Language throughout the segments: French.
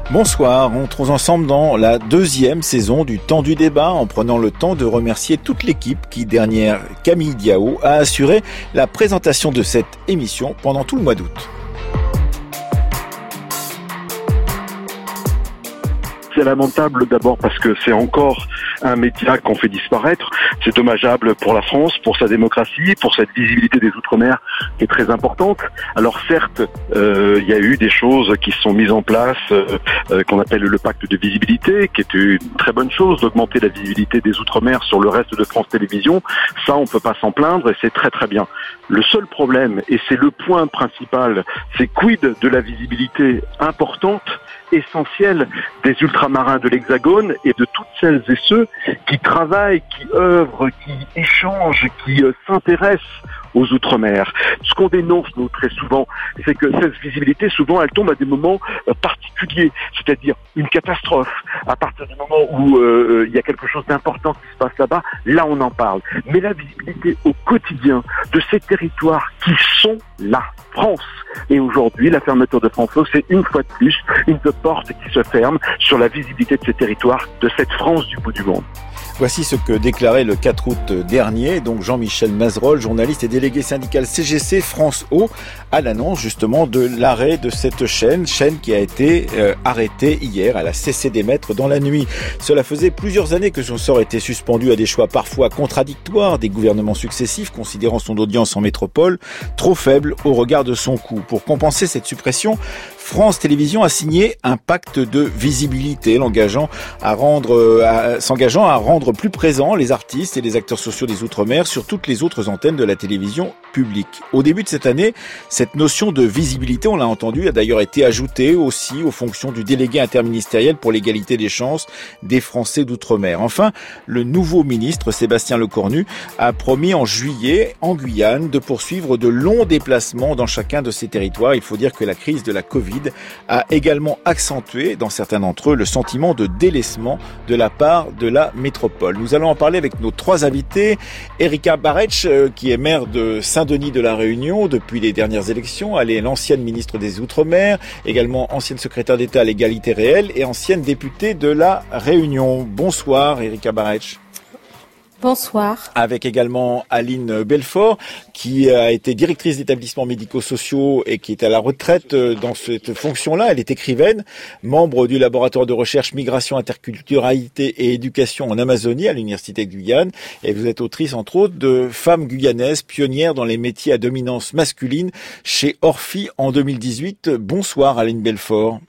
Bonsoir, entrons ensemble dans la deuxième saison du Temps du débat en prenant le temps de remercier toute l'équipe qui, derrière Camille Diao, a assuré la présentation de cette émission pendant tout le mois d'août. C'est lamentable d'abord parce que c'est encore un média qu'on fait disparaître. C'est dommageable pour la France, pour sa démocratie, pour cette visibilité des Outre-mer qui est très importante. Alors certes, il y a eu des choses qui sont mises en place, qu'on appelle le pacte de visibilité, qui est une très bonne chose d'augmenter la visibilité des Outre-mer sur le reste de France Télévisions. Ça, on peut pas s'en plaindre et c'est très très bien. Le seul problème, et c'est le point principal, c'est quid de la visibilité importante, essentielle des ultramarins de l'Hexagone et de toutes celles et ceux qui travaillent, qui œuvrent, qui échangent, qui s'intéressent aux Outre-mer. Ce qu'on dénonce, nous, très souvent, c'est que cette visibilité, souvent, elle tombe à des moments particuliers, c'est-à-dire une catastrophe. À partir du moment où il y a quelque chose d'important qui se passe là-bas, là, on en parle. Mais la visibilité au quotidien de ces territoires qui sont la France. Et aujourd'hui, la fermeture de France O, c'est une fois de plus une porte qui se ferme sur la visibilité de ces territoires, de cette France du bout du monde. Voici ce que déclarait le 4 août dernier, donc Jean-Michel Mazerolle, journaliste et délégué syndical CGC France O, à l'annonce justement de l'arrêt de cette chaîne qui a été arrêtée hier. Elle a cessé d'émettre dans la nuit. Cela faisait plusieurs années que son sort était suspendu à des choix parfois contradictoires des gouvernements successifs, considérant son audience en métropole trop faible au regard de son coût. Pour compenser cette suppression, France Télévisions a signé un pacte de visibilité, s'engageant à rendre plus présents les artistes et les acteurs sociaux des Outre-mer sur toutes les autres antennes de la télévision publique. Au début de cette année, cette notion de visibilité, on l'a entendu, a d'ailleurs été ajoutée aussi aux fonctions du délégué interministériel pour l'égalité des chances des Français d'Outre-mer. Enfin, le nouveau ministre Sébastien Lecornu a promis en juillet, en Guyane, de poursuivre de longs déplacements dans chacun de ces territoires. Il faut dire que la crise de la Covid a également accentué, dans certains d'entre eux, le sentiment de délaissement de la part de la métropole. Nous allons en parler avec nos trois invités. Erika Baresch, qui est maire de Saint-Denis de la Réunion depuis les dernières élections. Elle est l'ancienne ministre des Outre-mer, également ancienne secrétaire d'État à l'égalité réelle et ancienne députée de la Réunion. Bonsoir, Erika Baresch. Bonsoir. Avec également Aline Belfort, qui a été directrice d'établissements médico-sociaux et qui est à la retraite dans cette fonction-là. Elle est écrivaine, membre du laboratoire de recherche Migration, Interculturalité et Éducation en Amazonie à l'Université de Guyane. Et vous êtes autrice, entre autres, de Femmes guyanaises, pionnières dans les métiers à dominance masculine chez Orphi en 2018. Bonsoir, Aline Belfort.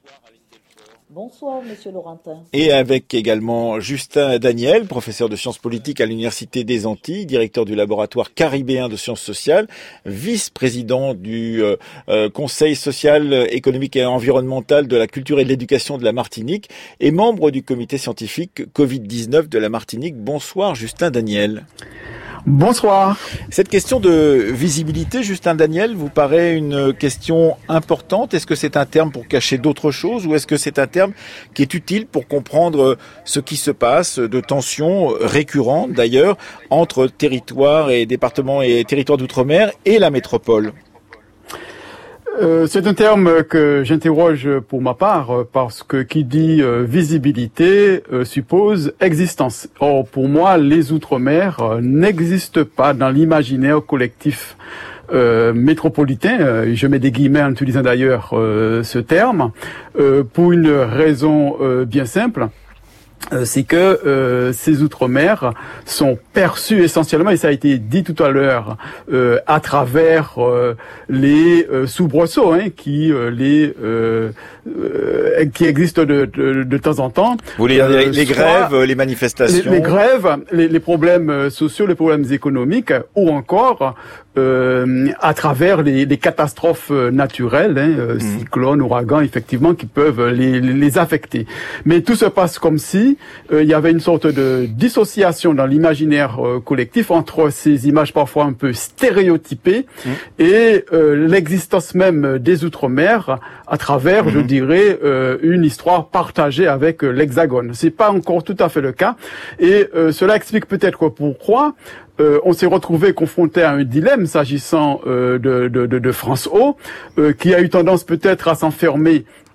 Bonsoir, Monsieur Laurentin. Et avec également Justin Daniel, professeur de sciences politiques à l'Université des Antilles, directeur du laboratoire caribéen de sciences sociales, vice-président du Conseil social, économique et environnemental de la culture et de l'éducation de la Martinique et membre du comité scientifique Covid-19 de la Martinique. Bonsoir, Justin Daniel. Bonsoir. Cette question de visibilité, Justin Daniel, vous paraît une question importante? Est-ce que c'est un terme pour cacher d'autres choses ou est-ce que c'est un terme qui est utile pour comprendre ce qui se passe, de tensions récurrentes d'ailleurs, entre territoires et départements et territoires d'outre-mer et la métropole? C'est un terme que j'interroge pour ma part parce que qui dit visibilité suppose existence. Or, pour moi, les Outre-mer n'existent pas dans l'imaginaire collectif métropolitain. Je mets des guillemets en utilisant d'ailleurs ce terme pour une raison bien simple. C'est que ces Outre-mer sont perçus essentiellement, et ça a été dit tout à l'heure, à travers les soubresauts qui existent de temps en temps. Vous voulez dire les grèves, les manifestations, les grèves, les problèmes sociaux, les problèmes économiques, ou encore à travers les catastrophes naturelles, cyclones, ouragans, effectivement, qui peuvent les affecter. Mais tout se passe comme si il y avait une sorte de dissociation dans l'imaginaire collectif entre ces images parfois un peu stéréotypées et l'existence même des Outre-mer à travers, je dirais, une histoire partagée avec l'Hexagone. C'est pas encore tout à fait le cas, et cela explique peut-être pourquoi on s'est retrouvé confronté à un dilemme s'agissant de France O, qui a eu tendance peut-être à s'enfermer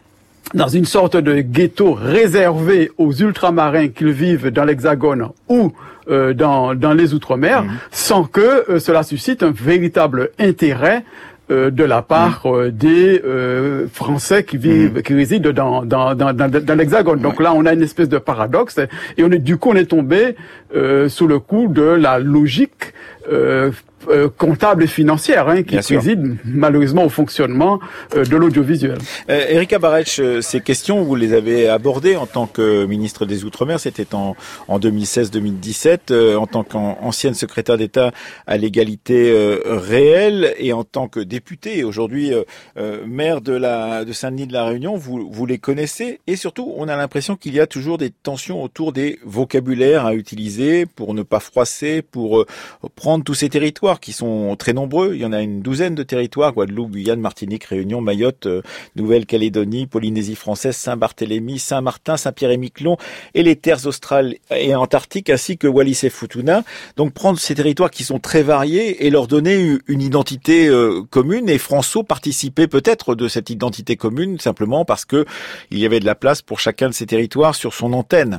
dans une sorte de ghetto réservé aux ultramarins qu'ils vivent dans l'Hexagone ou dans les Outre-mer, sans que cela suscite un véritable intérêt de la part des Français qui résident dans l'Hexagone. Donc là, on a une espèce de paradoxe et on est tombé sous le coup de la logique comptable et financière qui préside malheureusement au fonctionnement de l'audiovisuel. Erika Barretch, ces questions, vous les avez abordées en tant que ministre des Outre-mer, c'était en 2016-2017, en tant qu'ancienne secrétaire d'État à l'égalité réelle et en tant que députée, aujourd'hui maire de Saint-Denis de la Réunion, vous les connaissez et surtout on a l'impression qu'il y a toujours des tensions autour des vocabulaires à utiliser pour ne pas froisser, pour prendre tous ces territoires qui sont très nombreux. Il y en a une douzaine de territoires, Guadeloupe, Guyane, Martinique, Réunion, Mayotte, Nouvelle-Calédonie, Polynésie française, Saint-Barthélemy, Saint-Martin, Saint-Pierre-et-Miquelon et les terres australes et antarctiques ainsi que Wallis et Futuna. Donc prendre ces territoires qui sont très variés et leur donner une identité commune, et François participait peut-être de cette identité commune simplement parce que il y avait de la place pour chacun de ces territoires sur son antenne.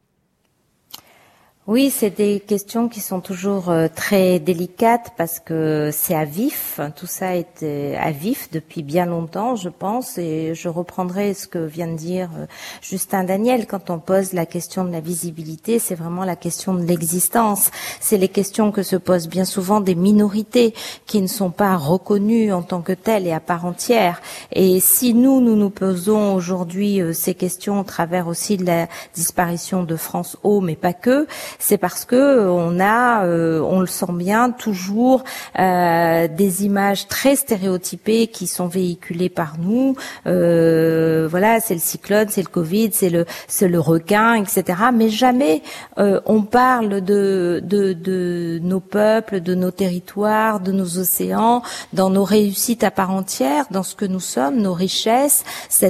Oui, c'est des questions qui sont toujours très délicates parce que c'est à vif. Tout ça est à vif depuis bien longtemps, je pense, et je reprendrai ce que vient de dire Justin Daniel. Quand on pose la question de la visibilité, c'est vraiment la question de l'existence. C'est les questions que se posent bien souvent des minorités qui ne sont pas reconnues en tant que telles et à part entière. Et si nous posons aujourd'hui ces questions au travers aussi de la disparition de France O, mais pas que, c'est parce que on le sent bien, toujours des images très stéréotypées qui sont véhiculées par nous. Voilà, c'est le cyclone, c'est le Covid, c'est le requin, etc. Mais jamais on parle de nos peuples, de nos territoires, de nos océans, dans nos réussites à part entière, dans ce que nous sommes, nos richesses,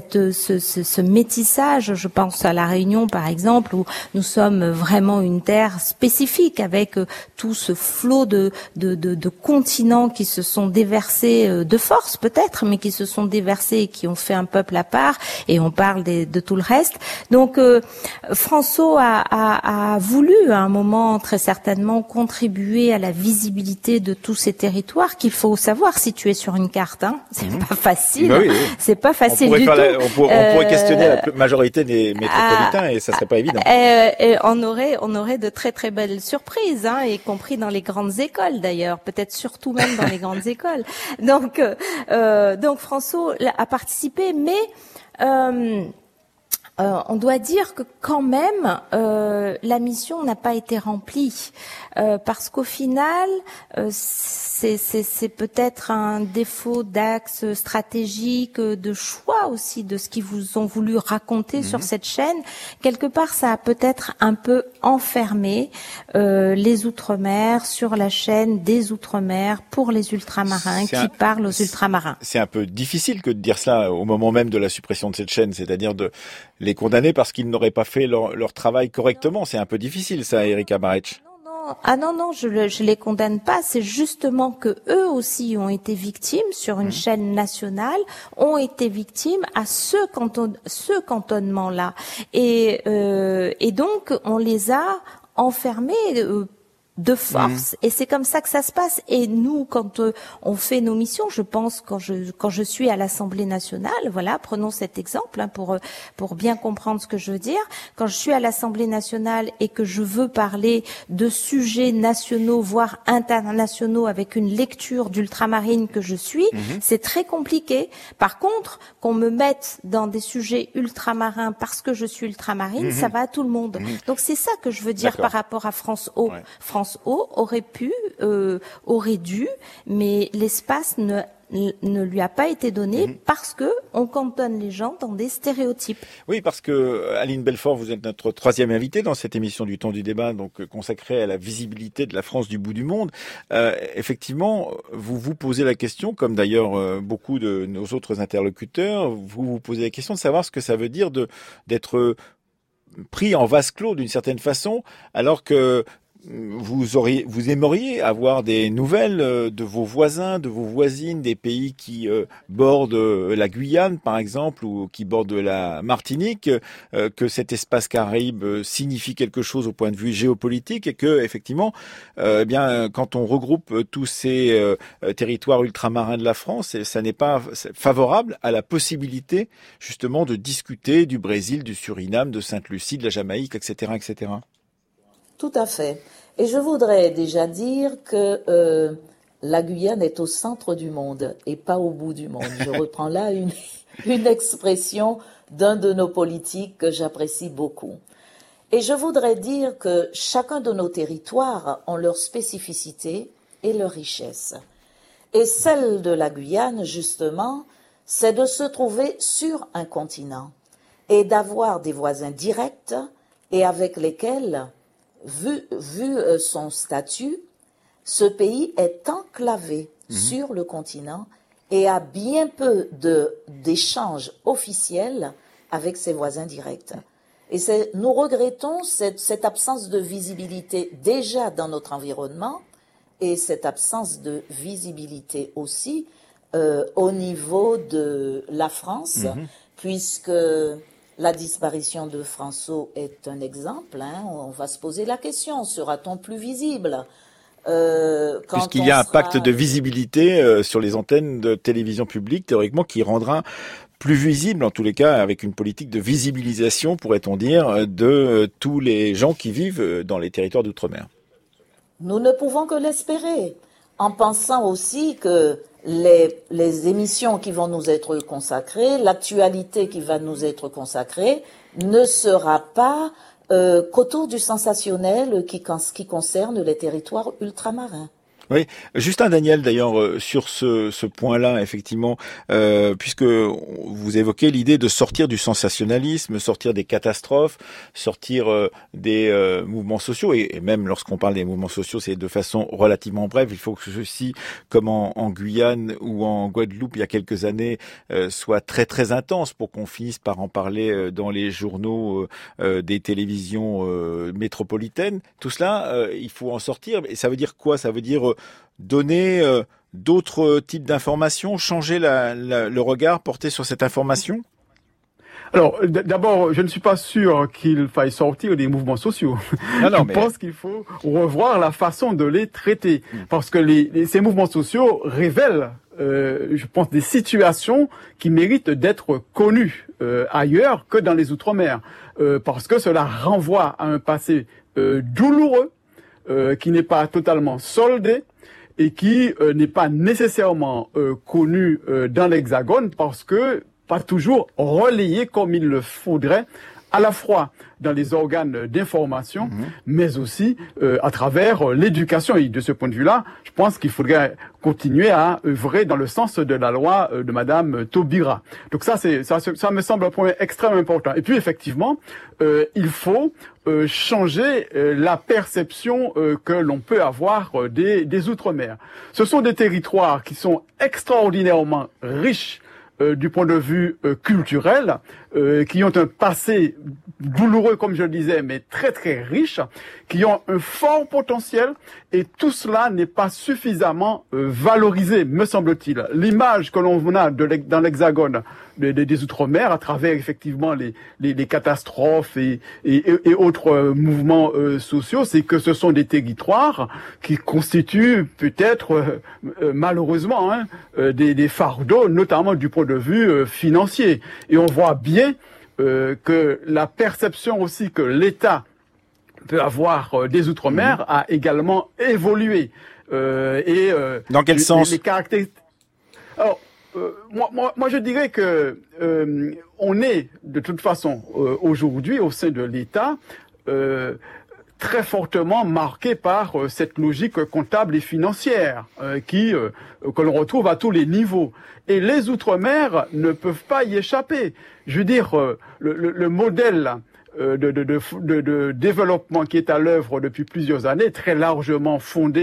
ce métissage. Je pense à la Réunion, par exemple, où nous sommes vraiment une terre spécifique avec tout ce flot de continents qui se sont déversés de force peut-être, mais qui se sont déversés et qui ont fait un peuple à part, et on parle de tout le reste. Donc François a voulu à un moment très certainement contribuer à la visibilité de tous ces territoires qu'il faut savoir situer sur une carte. C'est pas facile. Bah oui. C'est pas facile du tout. On pourrait questionner la majorité des métropolitains et ça serait pas évident. Et on aurait de très très belles surprises, y compris dans les grandes écoles d'ailleurs, peut-être surtout même dans les grandes écoles. Donc François a participé, mais on doit dire que quand même la mission n'a pas été remplie parce qu'au final c'est peut-être un défaut d'axe stratégique, de choix aussi de ce qu'ils vous ont voulu raconter sur cette chaîne. Quelque part, ça a peut-être un peu enfermé les Outre-mer sur la chaîne des Outre-mer pour les ultramarins qui parlent aux ultramarins. C'est un peu difficile que de dire cela au moment même de la suppression de cette chaîne, c'est-à-dire de les condamner parce qu'ils n'auraient pas fait leur travail correctement. C'est un peu difficile ça, Erika Barretch. Non, je les condamne pas. C'est justement que eux aussi ont été victimes sur une chaîne nationale, ont été victimes à ce cantonnement-là. Et donc, on les a enfermés de force, et c'est comme ça que ça se passe. Et nous, quand on fait nos missions, je pense quand je suis à l'Assemblée nationale, voilà, prenons cet exemple pour bien comprendre ce que je veux dire. Quand je suis à l'Assemblée nationale et que je veux parler de sujets nationaux voire internationaux avec une lecture d'ultramarine que je suis, c'est très compliqué. Par contre, qu'on me mette dans des sujets ultramarins parce que je suis ultramarine, ça va à tout le monde. Donc c'est ça que je veux dire par rapport à France O. Ouais. France O aurait dû, mais l'espace ne lui a pas été donné parce que on cantonne les gens dans des stéréotypes. Oui, parce que Aline Belfort, vous êtes notre troisième invitée dans cette émission du Temps du débat, donc consacrée à la visibilité de la France du bout du monde. Effectivement, vous vous posez la question, comme d'ailleurs beaucoup de nos autres interlocuteurs, vous vous posez la question de savoir ce que ça veut dire d'être pris en vase clos d'une certaine façon, alors que vous aimeriez avoir des nouvelles de vos voisins, de vos voisines, des pays qui bordent la Guyane, par exemple, ou qui bordent la Martinique, que cet espace Caraïbe signifie quelque chose au point de vue géopolitique et que, effectivement, quand on regroupe tous ces territoires ultramarins de la France, ça n'est pas favorable à la possibilité, justement, de discuter du Brésil, du Suriname, de Sainte-Lucie, de la Jamaïque, etc., etc. Tout à fait. Et je voudrais déjà dire que la Guyane est au centre du monde et pas au bout du monde. Je reprends là une expression d'un de nos politiques que j'apprécie beaucoup. Et je voudrais dire que chacun de nos territoires ont leur spécificité et leur richesse. Et celle de la Guyane, justement, c'est de se trouver sur un continent et d'avoir des voisins directs et avec lesquels, vu son statut, ce pays est enclavé sur le continent et a bien peu d'échanges officiels avec ses voisins directs. Et nous regrettons cette absence de visibilité déjà dans notre environnement et cette absence de visibilité aussi au niveau de la France, puisque la disparition de François est un exemple. On va se poser la question, sera-t-on plus visible puisqu'il y a un pacte de visibilité sur les antennes de télévision publique, théoriquement, qui rendra plus visible, en tous les cas, avec une politique de visibilisation, pourrait-on dire, de tous les gens qui vivent dans les territoires d'outre-mer. Nous ne pouvons que l'espérer, en pensant aussi que les émissions qui vont nous être consacrées, l'actualité qui va nous être consacrée, ne sera pas qu'autour du sensationnel qui concerne les territoires ultramarins. Oui, Justin Daniel d'ailleurs sur ce point-là effectivement, puisque vous évoquez l'idée de sortir du sensationnalisme, sortir des catastrophes, sortir des mouvements sociaux et même lorsqu'on parle des mouvements sociaux, c'est de façon relativement brève. Il faut que ceci, comme en Guyane ou en Guadeloupe il y a quelques années, soit très très intense pour qu'on finisse par en parler dans les journaux des télévisions métropolitaines. Tout cela, il faut en sortir. Et ça veut dire quoi? Ça veut dire donner d'autres types d'informations, changer le regard porté sur cette information? Alors, d'abord, je ne suis pas sûr qu'il faille sortir des mouvements sociaux. Je pense qu'il faut revoir la façon de les traiter. Parce que ces mouvements sociaux révèlent, je pense, des situations qui méritent d'être connues ailleurs que dans les Outre-mer. Parce que cela renvoie à un passé douloureux, qui n'est pas totalement soldé, et qui n'est pas nécessairement connu dans l'Hexagone parce que pas toujours relayé comme il le faudrait, à la fois dans les organes d'information, mais aussi à travers l'éducation. Et de ce point de vue-là, je pense qu'il faudrait continuer à œuvrer dans le sens de la loi de Madame Taubira. Donc ça me semble un point extrêmement important. Et puis effectivement, il faut changer la perception que l'on peut avoir des Outre-mer. Ce sont des territoires qui sont extraordinairement riches du point de vue culturel, qui ont un passé douloureux, comme je le disais, mais très très riche, qui ont un fort potentiel, et tout cela n'est pas suffisamment valorisé, me semble-t-il. L'image que l'on a dans l'Hexagone des Outre-mer, à travers effectivement les catastrophes et autres mouvements sociaux, c'est que ce sont des territoires qui constituent peut-être malheureusement des fardeaux, notamment du point de vue financier. Et on voit bien que la perception aussi que l'État peut avoir des Outre-mer a également évolué. Dans quel sens? Alors, moi, je dirais que on est de toute façon aujourd'hui au sein de l'État très fortement marqué par cette logique comptable et financière que l'on retrouve à tous les niveaux. Et les Outre-mer ne peuvent pas y échapper. Je veux dire, le modèle de développement qui est à l'œuvre depuis plusieurs années, très largement fondé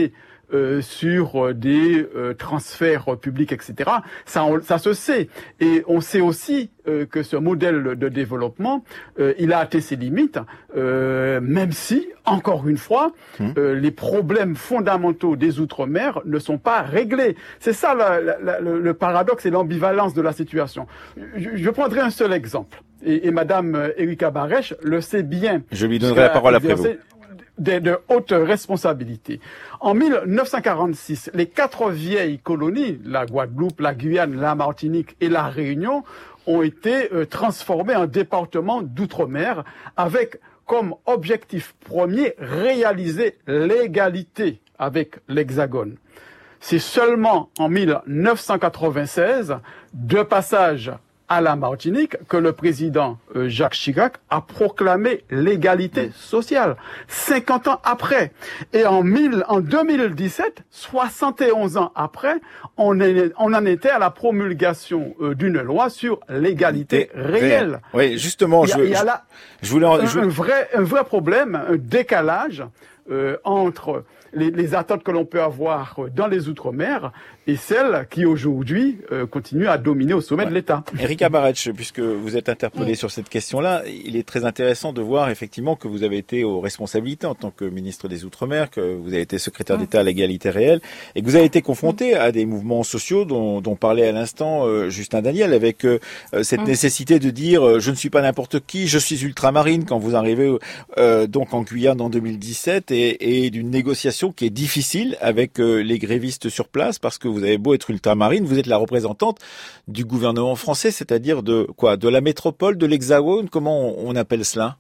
sur des transferts publics, etc. Ça se sait. Et on sait aussi que ce modèle de développement, il a atteint ses limites, même si, encore une fois, les problèmes fondamentaux des Outre-mer ne sont pas réglés. C'est ça le paradoxe et l'ambivalence de la situation. Je prendrai un seul exemple. Et Madame Erika Barèche le sait bien. Je lui donnerai la parole après vous. De hautes responsabilités. En 1946, les 4 vieilles colonies, la Guadeloupe, la Guyane, la Martinique et la Réunion, ont été transformées en départements d'outre-mer avec comme objectif premier réaliser l'égalité avec l'Hexagone. C'est seulement en 1996, de passage à la Martinique, que le président Jacques Chirac a proclamé l'égalité sociale, 50 ans après. Et en 2017, 71 ans après, on en était à la promulgation d'une loi sur l'égalité réelle. Oui, justement, il y a là un vrai problème, un décalage entre les attentes que l'on peut avoir dans les Outre-mer et celles qui aujourd'hui continuent à dominer au sommet de l'État. Erika Barèche, puisque vous êtes interpellée sur cette question-là, il est très intéressant de voir effectivement que vous avez été aux responsabilités en tant que ministre des Outre-mer, que vous avez été secrétaire d'État à l'égalité réelle et que vous avez été confronté à des mouvements sociaux dont parlait à l'instant Justin Daniel, avec cette nécessité de dire je ne suis pas n'importe qui, je suis ultramarine quand vous arrivez donc en Guyane en 2017 et d'une négociation qui est difficile avec les grévistes sur place parce que vous avez beau être ultramarine, vous êtes la représentante du gouvernement français, c'est-à-dire de quoi? De la métropole, de l'Hexagone? Comment on appelle cela?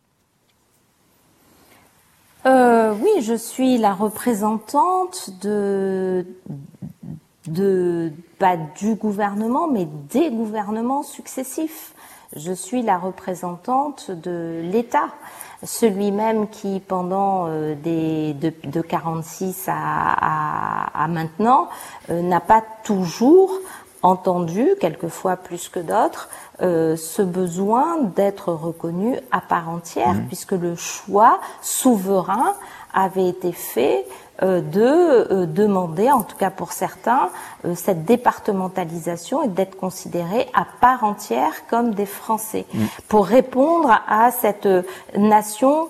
Oui, je suis la représentante pas du gouvernement, mais des gouvernements successifs. Je suis la représentante de l'État. Celui-même qui, pendant de 46 à maintenant, n'a pas toujours entendu, quelquefois plus que d'autres, ce besoin d'être reconnu à part entière, puisque le choix souverain avait été fait de demander, en tout cas pour certains, cette départementalisation et d'être considérés à part entière comme des Français, pour répondre à cette nation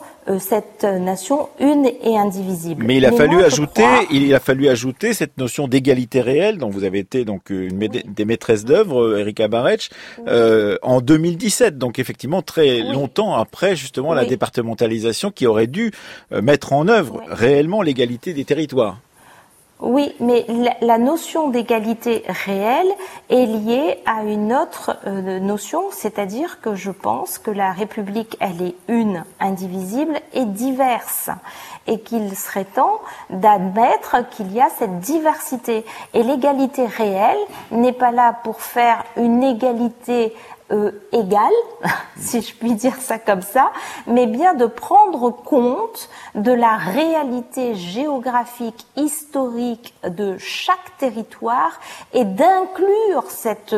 une et indivisible. Mais il a fallu ajouter cette notion d'égalité réelle, dont vous avez été donc des maîtresses d'œuvre, Erika Barèche, en 2017. Donc effectivement très longtemps après justement la départementalisation qui aurait dû mettre en œuvre réellement l'égalité des territoires. Oui, mais la notion d'égalité réelle est liée à une autre notion, c'est-à-dire que je pense que la République, elle est une, indivisible et diverse, et qu'il serait temps d'admettre qu'il y a cette diversité. Et l'égalité réelle n'est pas là pour faire une égalité égale, si je puis dire ça comme ça, mais bien de prendre compte de la réalité géographique, historique de chaque territoire et d'inclure cette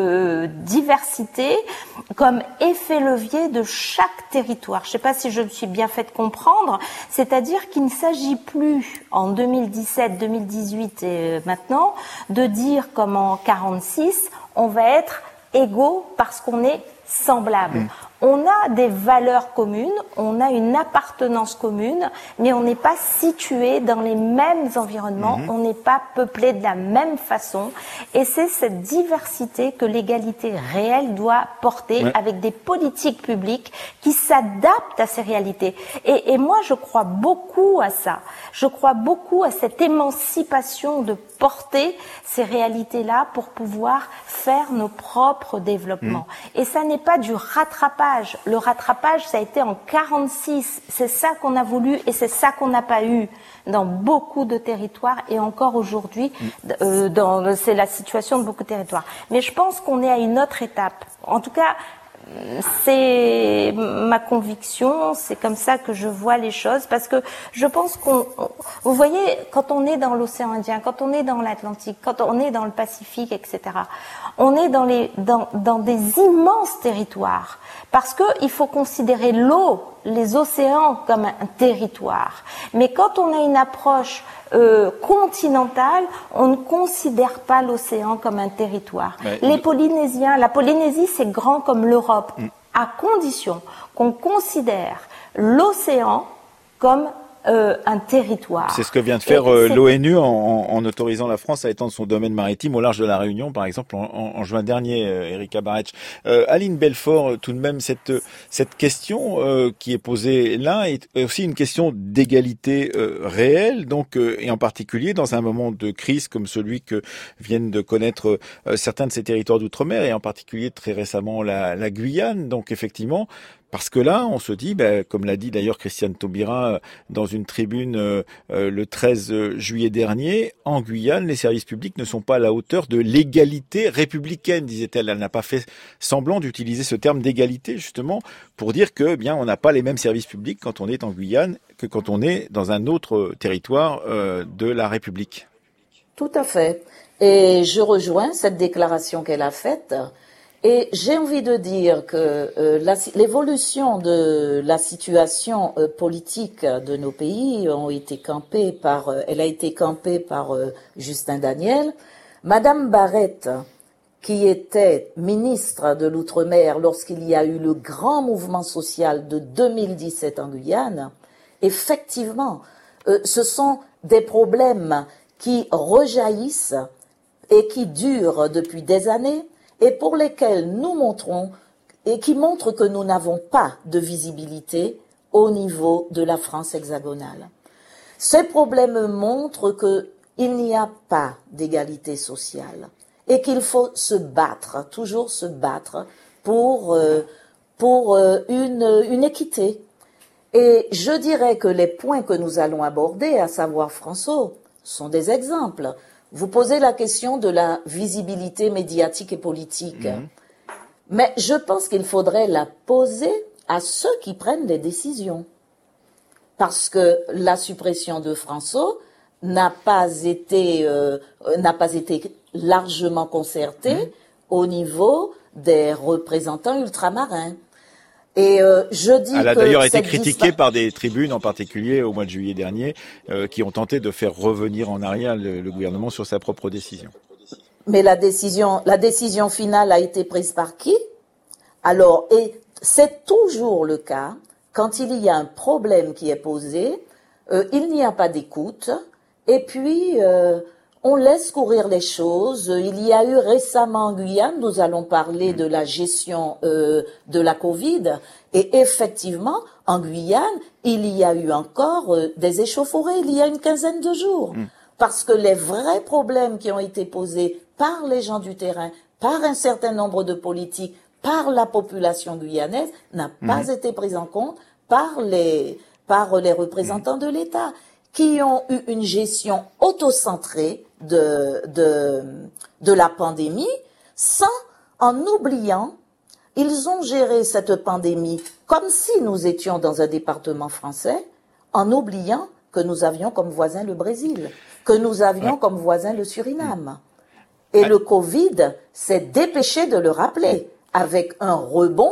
diversité comme effet levier de chaque territoire. Je ne sais pas si je me suis bien fait comprendre, c'est-à-dire qu'il ne s'agit plus en 2017, 2018 et maintenant de dire comme en 46, on va être égaux parce qu'on est semblables. On a des valeurs communes, on a une appartenance commune, mais on n'est pas situé dans les mêmes environnements, on n'est pas peuplé de la même façon. Et c'est cette diversité que l'égalité réelle doit porter avec des politiques publiques qui s'adaptent à ces réalités. Et moi, je crois beaucoup à ça. Je crois beaucoup à cette émancipation de porter ces réalités-là pour pouvoir faire nos propres développements. Et ça n'est pas du rattrapage. Le rattrapage, ça a été en 46. C'est ça qu'on a voulu et c'est ça qu'on n'a pas eu dans beaucoup de territoires et encore aujourd'hui, c'est la situation de beaucoup de territoires. Mais je pense qu'on est à une autre étape. En tout cas, c'est ma conviction, c'est comme ça que je vois les choses, parce que je pense vous voyez, quand on est dans l'océan Indien, quand on est dans l'Atlantique, quand on est dans le Pacifique, etc., on est dans des immenses territoires, parce que il faut considérer l'eau, les océans comme un territoire. Mais quand on a une approche continentale, on ne considère pas l'océan comme un territoire. Les Polynésiens, la Polynésie, c'est grand comme l'Europe, à condition qu'on considère l'océan comme un territoire. C'est ce que vient de faire l'ONU en autorisant la France à étendre son domaine maritime au large de la Réunion, par exemple, en juin dernier, Erika Barretch. Aline Belfort, tout de même, cette question qui est posée là est aussi une question d'égalité réelle, donc, et en particulier dans un moment de crise comme celui que viennent de connaître certains de ces territoires d'outre-mer, et en particulier très récemment la Guyane. Donc effectivement, parce que là, on se dit, comme l'a dit d'ailleurs Christiane Taubira dans une tribune le 13 juillet dernier, en Guyane, les services publics ne sont pas à la hauteur de l'égalité républicaine, disait-elle. Elle n'a pas fait semblant d'utiliser ce terme d'égalité, justement, pour dire que, on n'a pas les mêmes services publics quand on est en Guyane que quand on est dans un autre territoire de la République. Tout à fait. Et je rejoins cette déclaration qu'elle a faite. Et j'ai envie de dire que l'évolution de la situation politique de nos pays a été campée par Justin Daniel. Madame Barrette, qui était ministre de l'Outre-mer lorsqu'il y a eu le grand mouvement social de 2017 en Guyane, effectivement, ce sont des problèmes qui rejaillissent et qui durent depuis des années, et pour lesquels nous montrons et qui montrent que nous n'avons pas de visibilité au niveau de la France hexagonale. Ces problèmes montrent qu'il n'y a pas d'égalité sociale et qu'il faut se battre, toujours se battre pour une équité. Et je dirais que les points que nous allons aborder, à savoir François, sont des exemples. Vous posez la question de la visibilité médiatique et politique. Mais je pense qu'il faudrait la poser à ceux qui prennent les décisions. Parce que la suppression de François n'a pas été largement concertée au niveau des représentants ultramarins. Et je dis Elle a d'ailleurs été critiquée par des tribunes, en particulier au mois de juillet dernier, qui ont tenté de faire revenir en arrière le gouvernement sur sa propre décision. Mais la décision finale a été prise par qui? Alors, et c'est toujours le cas, quand il y a un problème qui est posé, il n'y a pas d'écoute, et puis on laisse courir les choses. Il y a eu récemment en Guyane, nous allons parler de la gestion de la Covid, et effectivement, en Guyane, il y a eu encore des échauffourées il y a une quinzaine de jours. Parce que les vrais problèmes qui ont été posés par les gens du terrain, par un certain nombre de politiques, par la population guyanaise, n'a pas été pris en compte par les représentants de l'État, qui ont eu une gestion autocentrée de la pandémie, en oubliant, ils ont géré cette pandémie comme si nous étions dans un département français, en oubliant que nous avions comme voisin le Brésil, que nous avions comme voisin le Suriname. Et le Covid s'est dépêché de le rappeler, avec un rebond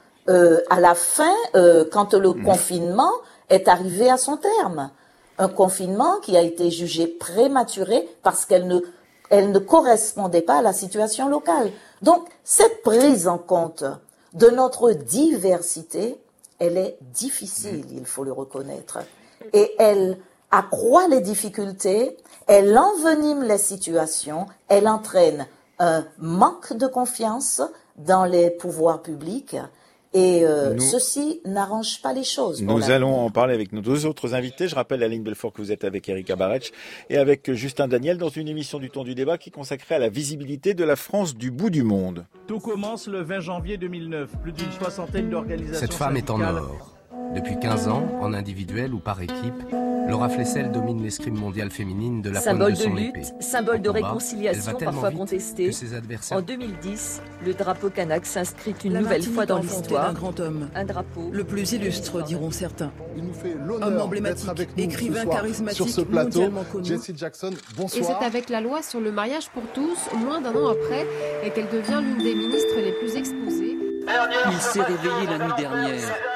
à la fin, quand le confinement est arrivé à son terme. Un confinement qui a été jugé prématuré parce qu'elle ne correspondait pas à la situation locale. Donc, cette prise en compte de notre diversité, elle est difficile, il faut le reconnaître. Et elle accroît les difficultés, elle envenime les situations, elle entraîne un manque de confiance dans les pouvoirs publics. Et ceci n'arrange pas les choses. Nous allons en parler avec nos deux autres invités. Je rappelle, Aline Belfort, que vous êtes avec Erika Barretch et avec Justin Daniel dans une émission du Ton du Débat qui est consacrée à la visibilité de la France du bout du monde. Tout commence le 20 janvier 2009. Plus d'une soixantaine d'organisations Cette femme est en or. Depuis 15 ans, en individuel ou par équipe, Laura Flessel domine l'escrime mondiale féminine de la pointe de son épée. Symbole de réconciliation parfois contesté. En 2010, le drapeau kanak s'inscrit une nouvelle fois dans l'histoire. Un grand homme, un drapeau, le plus illustre, diront certains. Il nous fait l'honneur d'être avec nous écrivain ce soir charismatique, sur ce plateau. connu. Jesse Jackson, bonsoir. Et c'est avec la loi sur le mariage pour tous, moins d'un an après, et qu'elle devient l'une des ministres les plus exposées. Il s'est réveillé la nuit dernière.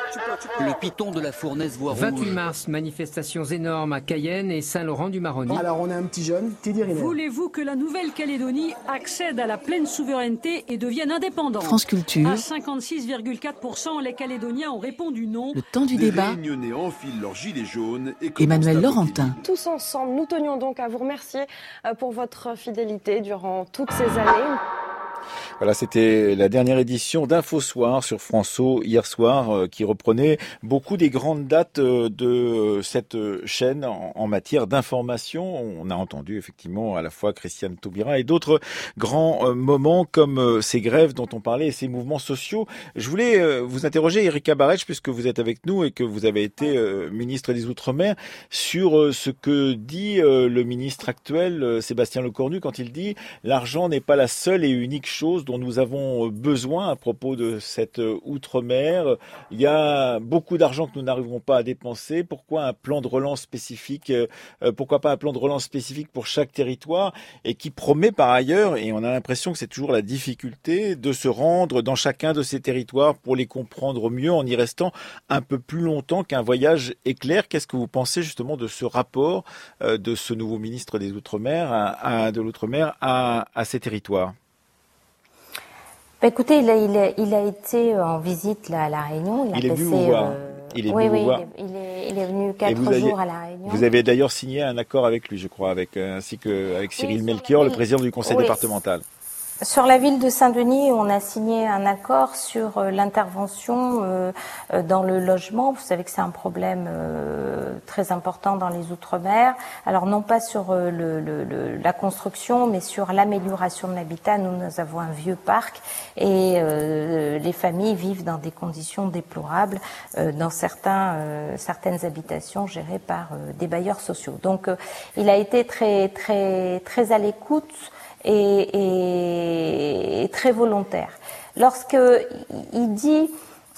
Le piton de la fournaise voie rouge. 28 mars, manifestations énormes à Cayenne et Saint-Laurent-du-Maroni. Alors on a un petit jeune, Teddy Riner. Voulez-vous que la Nouvelle-Calédonie accède à la pleine souveraineté et devienne indépendante? France Culture. À 56,4%, les Calédoniens ont répondu non. Le temps du débat. Les Réunionnais enfilent leurs gilets jaunes et Emmanuel Laurentin. Tous ensemble, nous tenions donc à vous remercier pour votre fidélité durant toutes ces années. Voilà, c'était la dernière édition d'Info Soir sur France-O hier soir qui reprenait beaucoup des grandes dates de cette chaîne en matière d'information. On a entendu effectivement à la fois Christiane Taubira et d'autres grands moments comme ces grèves dont on parlait et ces mouvements sociaux. Je voulais vous interroger, Erika Barretsch, puisque vous êtes avec nous et que vous avez été ministre des Outre-mer, sur ce que dit le ministre actuel, Sébastien Lecornu, quand il dit « l'argent n'est pas la seule et unique chose dont nous avons besoin à propos de cette outre-mer. Il y a beaucoup d'argent que nous n'arriverons pas à dépenser. Pourquoi un plan de relance spécifique? Pourquoi pas un plan de relance spécifique pour chaque territoire et qui promet par ailleurs, et on a l'impression que c'est toujours la difficulté, de se rendre dans chacun de ces territoires pour les comprendre mieux en y restant un peu plus longtemps qu'un voyage éclair. Qu'est-ce que vous pensez justement de ce rapport de ce nouveau ministre des Outre-mer à ces territoires? Écoutez, il a été en visite là, à La Réunion. Il est venu vous voir. Il est venu 4 jours à La Réunion. Vous avez d'ailleurs signé un accord avec lui, je crois, ainsi qu'avec Cyril Melchior, le président du conseil départemental. Sur la ville de Saint-Denis, on a signé un accord sur l'intervention dans le logement. Vous savez que c'est un problème très important dans les Outre-mer. Alors non pas sur la construction, mais sur l'amélioration de l'habitat. Nous avons un vieux parc et les familles vivent dans des conditions déplorables dans certaines habitations gérées par des bailleurs sociaux. Donc il a été très très très à l'écoute et très volontaire. Lorsqu'il dit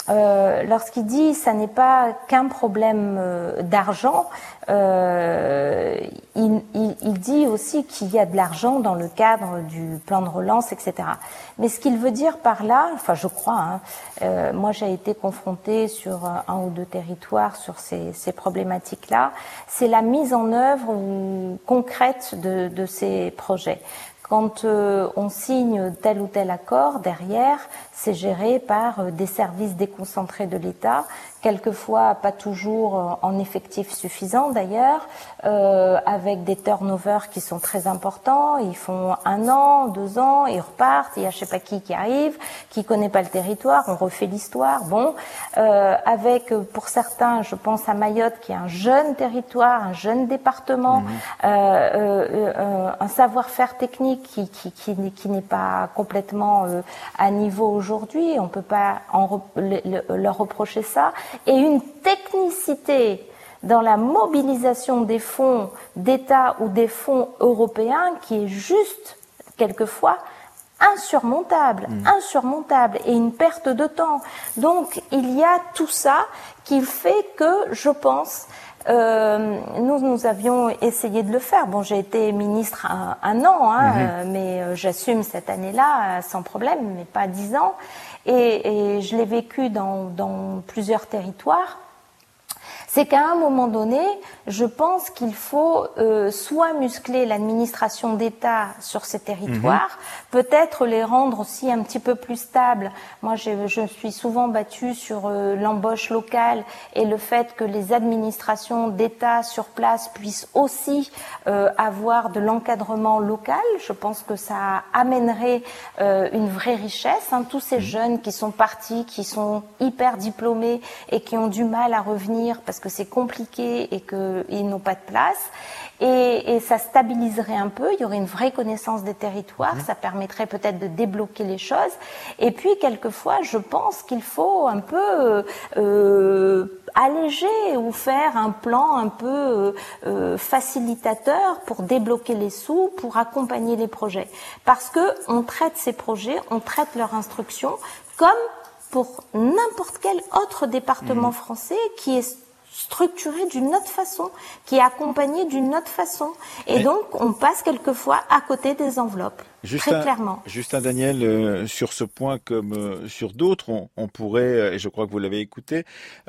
ça n'est pas qu'un problème d'argent, il dit aussi qu'il y a de l'argent dans le cadre du plan de relance, etc. Mais ce qu'il veut dire par là, enfin je crois, moi j'ai été confrontée sur un ou deux territoires sur ces problématiques-là, c'est la mise en œuvre concrète de ces projets. Quand on signe tel ou tel accord, derrière, c'est géré par des services déconcentrés de l'État, quelquefois pas toujours en effectif suffisant d'ailleurs, avec des turnovers qui sont très importants. Ils font 1 an, 2 ans, ils repartent, il y a je sais pas qui arrive, qui connaît pas le territoire, on refait l'histoire. Bon, avec pour certains, je pense à Mayotte qui est un jeune territoire, un jeune département, un savoir-faire technique qui n'est pas complètement à niveau aujourd'hui, on peut pas leur reprocher ça, et une technicité dans la mobilisation des fonds d'État ou des fonds européens qui est juste, quelquefois, insurmontable, et une perte de temps. Donc, il y a tout ça qui fait que, je pense, nous avions essayé de le faire. Bon, j'ai été ministre un an, mais j'assume cette année-là sans problème, mais pas 10 ans. Et je l'ai vécu dans plusieurs territoires. C'est qu'à un moment donné, je pense qu'il faut soit muscler l'administration d'État sur ces territoires, peut-être les rendre aussi un petit peu plus stables. Moi, je suis souvent battue sur l'embauche locale et le fait que les administrations d'État sur place puissent aussi avoir de l'encadrement local. Je pense que ça amènerait une vraie richesse. Tous ces jeunes qui sont partis, qui sont hyper diplômés et qui ont du mal à revenir parce que c'est compliqué et qu'ils n'ont pas de place. Et ça stabiliserait un peu, il y aurait une vraie connaissance des territoires, ça permettrait peut-être de débloquer les choses. Et puis, quelquefois, je pense qu'il faut un peu alléger ou faire un plan un peu facilitateur pour débloquer les sous, pour accompagner les projets. Parce que on traite ces projets, on traite leur instruction comme pour n'importe quel autre département français qui est structuré d'une autre façon, qui est accompagné d'une autre façon. Et donc, on passe quelquefois à côté des enveloppes. très clairement. Justin Daniel, sur ce point comme sur d'autres, on pourrait, et je crois que vous l'avez écouté,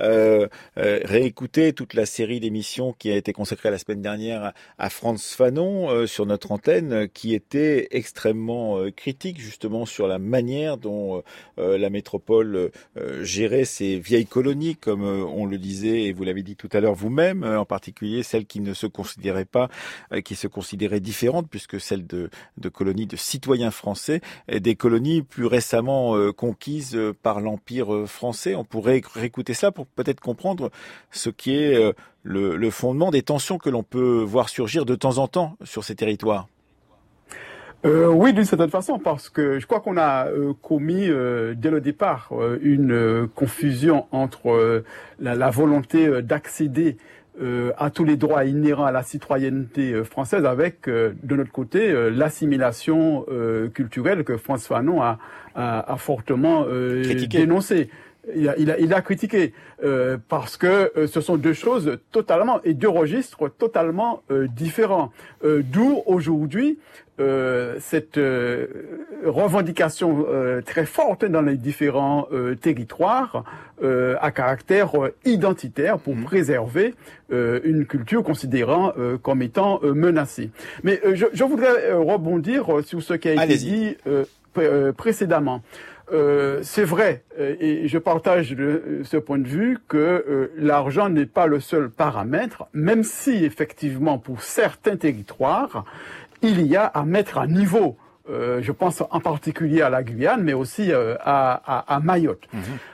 réécouter toute la série d'émissions qui a été consacrée la semaine dernière à Frantz Fanon sur notre antenne, qui était extrêmement critique justement sur la manière dont la métropole gérait ces vieilles colonies, comme on le disait et vous l'avez dit tout à l'heure vous-même, en particulier celles qui ne se considéraient pas, qui se considéraient différentes, puisque celles de colonies de citoyens français, et des colonies plus récemment conquises par l'Empire français. On pourrait réécouter cela pour peut-être comprendre ce qui est le fondement des tensions que l'on peut voir surgir de temps en temps sur ces territoires. Oui, d'une certaine façon, parce que je crois qu'on a commis dès le départ une confusion entre la volonté d'accéder à tous les droits inhérents à la citoyenneté française avec, de notre côté, l'assimilation culturelle que Frantz Fanon a fortement dénoncée. Il a critiqué parce que ce sont deux choses totalement et deux registres totalement différents. D'où aujourd'hui cette revendication très forte dans les différents territoires à caractère identitaire pour préserver une culture considérant comme étant menacée. Mais je voudrais rebondir sur ce qui a été dit précédemment. C'est vrai, et je partage ce point de vue, que l'argent n'est pas le seul paramètre, même si effectivement pour certains territoires, il y a à mettre à niveau. Je pense en particulier à la Guyane, mais aussi à Mayotte.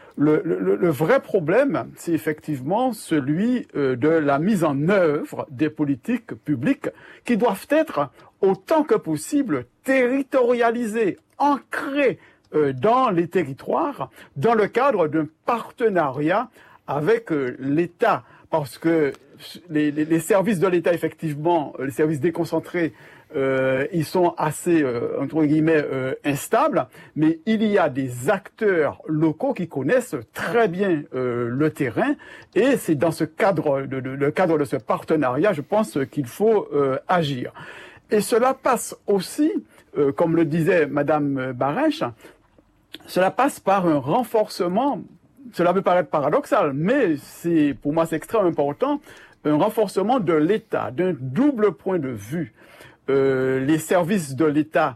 Le vrai problème, c'est effectivement celui de la mise en œuvre des politiques publiques qui doivent être autant que possible territorialisées, ancrées dans les territoires, dans le cadre d'un partenariat avec l'État, parce que les services de l'État, effectivement, les services déconcentrés, ils sont assez, entre guillemets, instables, mais il y a des acteurs locaux qui connaissent très bien le terrain, et c'est dans ce cadre, le cadre de ce partenariat, je pense qu'il faut agir. Et cela passe aussi, comme le disait Madame Barèche, cela passe par un renforcement, cela peut paraître paradoxal, mais pour moi c'est extrêmement important, un renforcement de l'État, d'un double point de vue. Les services de l'État,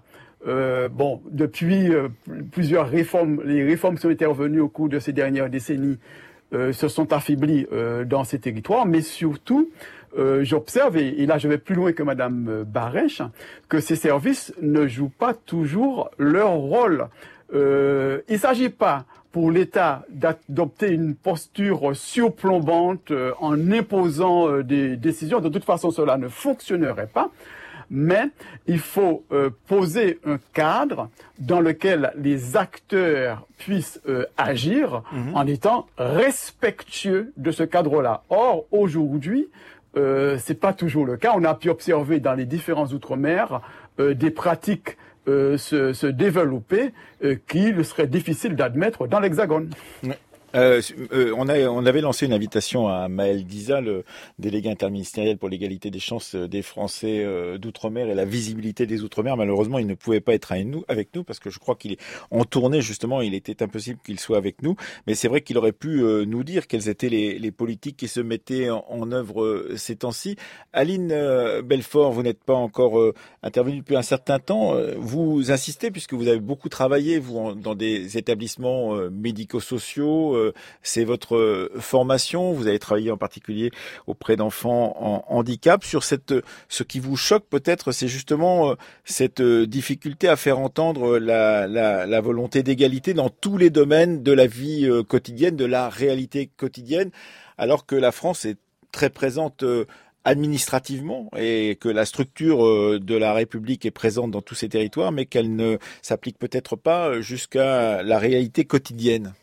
depuis plusieurs réformes, les réformes qui sont intervenues au cours de ces dernières décennies se sont affaiblies dans ces territoires, mais surtout, j'observe, et là je vais plus loin que Madame Barèche, que ces services ne jouent pas toujours leur rôle. Il ne s'agit pas pour l'État d'adopter une posture surplombante en imposant des décisions. De toute façon, cela ne fonctionnerait pas. Mais il faut poser un cadre dans lequel les acteurs puissent agir en étant respectueux de ce cadre-là. Or, aujourd'hui, c'est pas toujours le cas. On a pu observer dans les différents outre-mer des pratiques se développer qu'il serait difficile d'admettre dans l'Hexagone. Ouais. On avait lancé une invitation à Maël Diza, le délégué interministériel pour l'égalité des chances des Français d'outre-mer et la visibilité des outre-mer. Malheureusement, il ne pouvait pas être avec nous parce que je crois qu'il est en tournée justement. Il était impossible qu'il soit avec nous. Mais c'est vrai qu'il aurait pu nous dire quelles étaient les politiques qui se mettaient en œuvre ces temps-ci. Aline Belfort, vous n'êtes pas encore intervenue depuis un certain temps. Vous insistez puisque vous avez beaucoup travaillé vous dans des établissements médico-sociaux. C'est votre formation. Vous avez travaillé en particulier auprès d'enfants en handicap. Sur ce qui vous choque peut-être, c'est justement cette difficulté à faire entendre la volonté d'égalité dans tous les domaines de la vie quotidienne, de la réalité quotidienne, alors que la France est très présente administrativement et que la structure de la République est présente dans tous ces territoires, mais qu'elle ne s'applique peut-être pas jusqu'à la réalité quotidienne.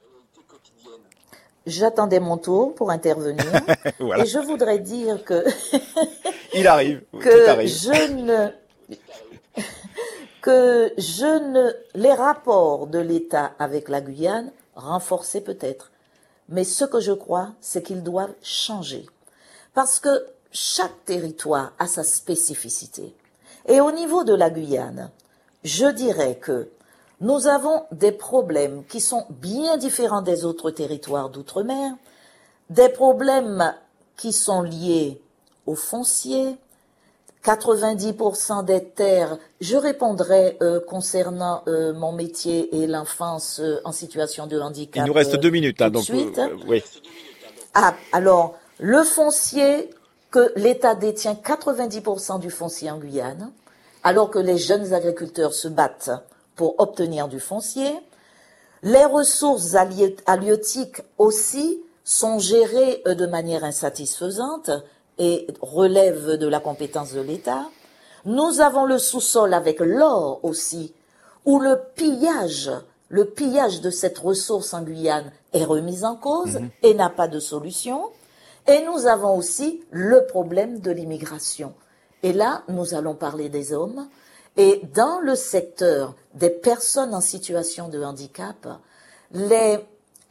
J'attendais mon tour pour intervenir. Voilà. Et je voudrais dire que il arrive. Les rapports de l'État avec la Guyane renforcés peut-être, mais ce que je crois, c'est qu'ils doivent changer, parce que chaque territoire a sa spécificité. Et au niveau de la Guyane, je dirais que nous avons des problèmes qui sont bien différents des autres territoires d'outre-mer, des problèmes qui sont liés au foncier. 90% des terres, je répondrai concernant mon métier et l'enfance en situation de handicap. Il nous reste 2 minutes, donc suite. Oui. Alors, le foncier, que l'État détient 90% du foncier en Guyane, alors que les jeunes agriculteurs se battent pour obtenir du foncier. Les ressources halieutiques aussi sont gérées de manière insatisfaisante et relèvent de la compétence de l'État. Nous avons le sous-sol avec l'or aussi, où le pillage de cette ressource en Guyane est remis en cause et n'a pas de solution. Et nous avons aussi le problème de l'immigration. Et là, nous allons parler des hommes. Et dans le secteur des personnes en situation de handicap, les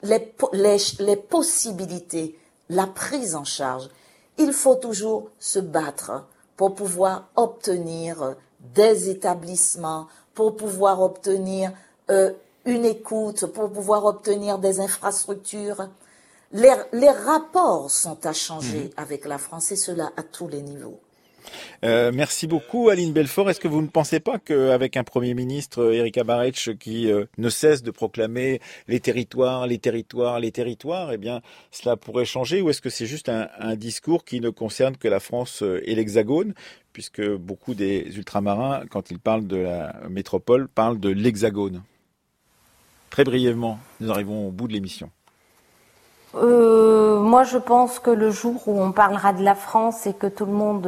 possibilités, la prise en charge, il faut toujours se battre pour pouvoir obtenir des établissements, pour pouvoir obtenir une écoute, pour pouvoir obtenir des infrastructures. Les rapports sont à changer avec la France et cela à tous les niveaux. Merci beaucoup Aline Belfort. Est-ce que vous ne pensez pas qu'avec un Premier ministre, Erika Barretsch, qui ne cesse de proclamer les territoires, eh bien cela pourrait changer, ou est-ce que c'est juste un discours qui ne concerne que la France et l'Hexagone, puisque beaucoup des ultramarins, quand ils parlent de la métropole, parlent de l'Hexagone? Très brièvement, nous arrivons au bout de l'émission. Moi, je pense que le jour où on parlera de la France et que tout le monde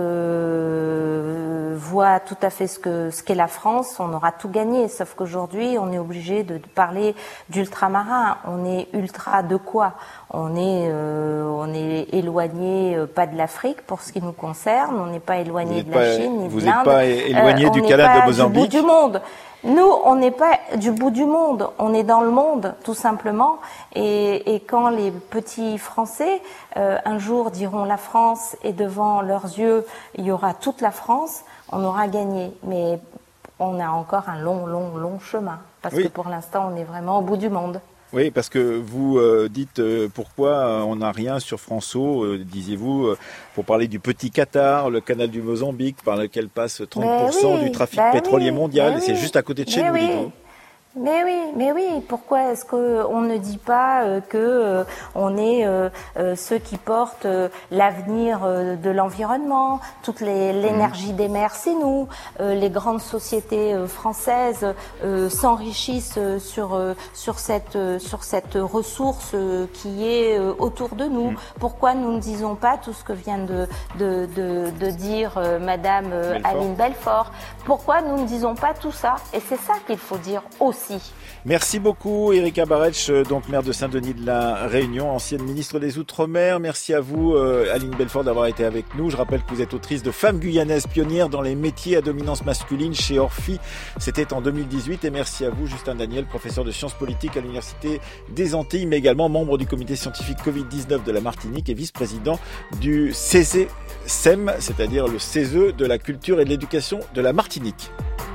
voit tout à fait ce qu'est la France, on aura tout gagné. Sauf qu'aujourd'hui, on est obligé de parler d'ultramarin. On est ultra de quoi ? On est éloigné, pas de l'Afrique pour ce qui nous concerne. On n'est pas éloigné de la Chine ni de l'Inde. Vous n'êtes pas éloigné du canal de Mozambique. On n'est pas du bout du monde. Nous, on n'est pas du bout du monde, on est dans le monde, tout simplement. Et quand les petits Français, un jour, diront la France et devant leurs yeux, il y aura toute la France, on aura gagné. Mais on a encore un long chemin. Parce que pour l'instant, on est vraiment au bout du monde. Oui, parce que vous dites pourquoi on n'a rien sur François, disiez-vous, pour parler du petit Qatar, le canal du Mozambique, par lequel passe 30% du trafic pétrolier mondial, et c'est juste à côté de chez nous, dites-vous. Mais oui, pourquoi est-ce qu'on ne dit pas que on est ceux qui portent l'avenir de l'environnement, toute l'énergie des mers, c'est nous, les grandes sociétés françaises s'enrichissent sur cette ressource qui est autour de nous. Pourquoi nous ne disons pas tout ce que vient de dire Madame Aline Belfort? Pourquoi nous ne disons pas tout ça? Et c'est ça qu'il faut dire aussi. Merci beaucoup Erika Barretsch, donc maire de Saint-Denis de la Réunion, ancienne ministre des Outre-mer. Merci à vous Aline Belfort d'avoir été avec nous. Je rappelle que vous êtes autrice de Femmes guyanaises pionnières dans les métiers à dominance masculine chez Orphy. C'était en 2018 et merci à vous Justin Daniel, professeur de sciences politiques à l'Université des Antilles, mais également membre du comité scientifique Covid-19 de la Martinique et vice-président du CESE-SEM, c'est-à-dire le CESE de la culture et de l'éducation de la Martinique.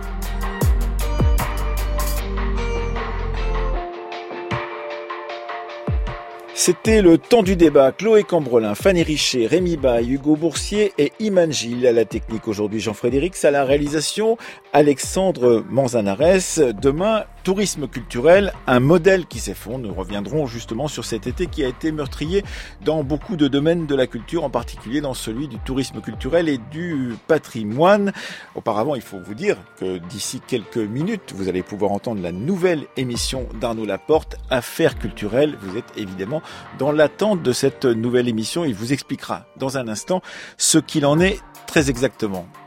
C'était le temps du débat. Chloé Cambrelin, Fanny Richer, Rémi Baye, Hugo Boursier et Iman Gilles à la technique aujourd'hui. Jean-Frédéric à la réalisation, Alexandre Manzanares. Demain, tourisme culturel, un modèle qui s'effondre. Nous reviendrons justement sur cet été qui a été meurtrier dans beaucoup de domaines de la culture, en particulier dans celui du tourisme culturel et du patrimoine. Auparavant, il faut vous dire que d'ici quelques minutes, vous allez pouvoir entendre la nouvelle émission d'Arnaud Laporte, Affaires culturelles. Vous êtes évidemment dans l'attente de cette nouvelle émission. Il vous expliquera dans un instant ce qu'il en est très exactement.